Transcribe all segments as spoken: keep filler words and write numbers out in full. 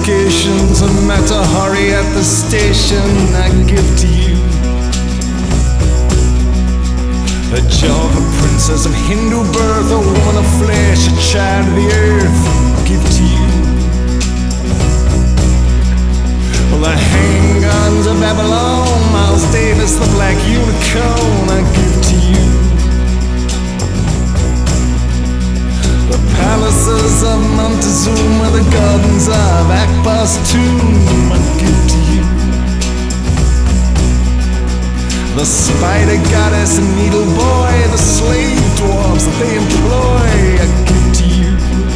locations and Matahari at the station I give to you. A Java princess of Hindu birth, a woman of flesh, a child of the earth, give to you. Well, the handguns of Babylon, Miles Davis, the black unicorn, I give to you. The palaces of Montezuma, the gardens of Akbar's tomb, I give to you. The spider goddess and needle boy, the slave dwarves that they employ, I give to you.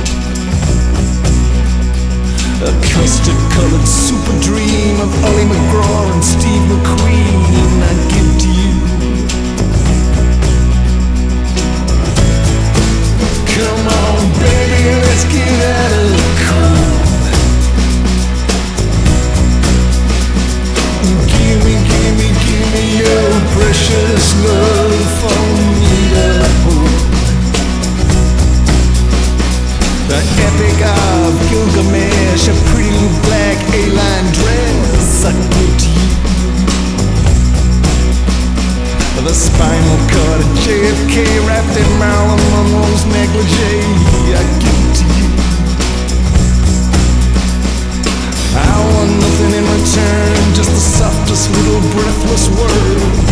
A custard-colored super dream of Ollie McGraw and Steve McQueen, I give to you. Come on, baby, let's get out of the cool. Give me, give me, give me your precious love for me to hold. The epic of Gilgamesh, a pretty new black A-line dress, I give to you. The spinal cord of J F K wrapped in Marilyn Monroe's negligee, I give to you. I want nothing in return, just the softest little breathless word.